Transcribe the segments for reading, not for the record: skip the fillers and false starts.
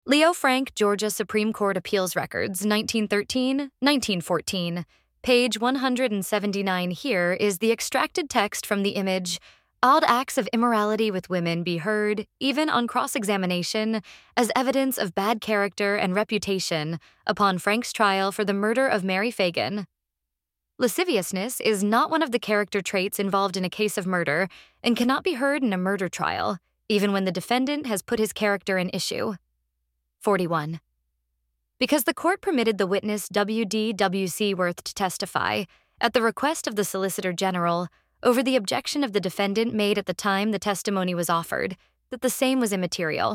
Leo Frank, Georgia Supreme Court Appeals Records, 1913-1914. Page 179 here is the extracted text from the image, "Odd acts of immorality with women be heard, even on cross-examination, as evidence of bad character and reputation upon Frank's trial for the murder of Mary Fagan. Lasciviousness is not one of the character traits involved in a case of murder and cannot be heard in a murder trial, even when the defendant has put his character in issue." 41. Because the court permitted the witness W.D.W.C. Worth to testify, at the request of the Solicitor General, over the objection of the defendant made at the time the testimony was offered, that the same was immaterial.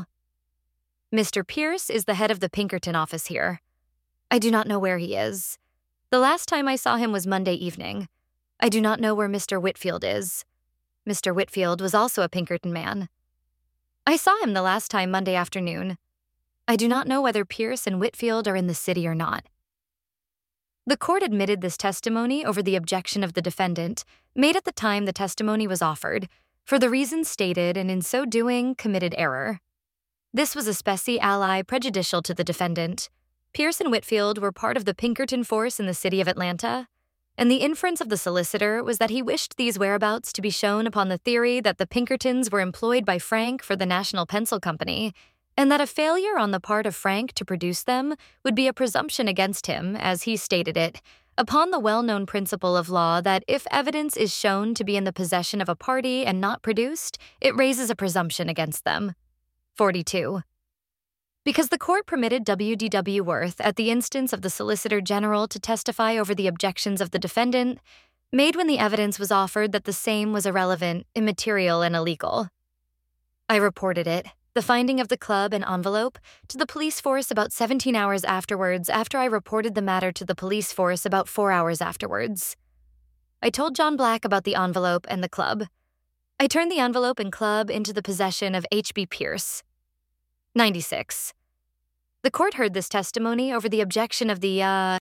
Mr. Pierce is the head of the Pinkerton office here. I do not know where he is. The last time I saw him was Monday evening. I do not know where Mr. Whitfield is. Mr. Whitfield was also a Pinkerton man. I saw him the last time Monday afternoon. I do not know whether Pierce and Whitfield are in the city or not. The court admitted this testimony over the objection of the defendant, made at the time the testimony was offered, for the reasons stated, and in so doing committed error. This was a specie ally prejudicial to the defendant. Pierce and Whitfield were part of the Pinkerton force in the city of Atlanta, and the inference of the solicitor was that he wished these whereabouts to be shown upon the theory that the Pinkertons were employed by Frank for the National Pencil Company, and that a failure on the part of Frank to produce them would be a presumption against him, as he stated it, upon the well-known principle of law that if evidence is shown to be in the possession of a party and not produced, it raises a presumption against them. 42. Because the court permitted W.D.W. Worth, at the instance of the Solicitor General, to testify over the objections of the defendant, made when the evidence was offered that the same was irrelevant, immaterial, and illegal. I reported it, the finding of the club and envelope, to the police force about 17 hours afterwards, after I reported the matter to the police force about 4 hours afterwards. I told John Black about the envelope and the club. I turned the envelope and club into the possession of H.B. Pierce. 96. The court heard this testimony over the objection of the,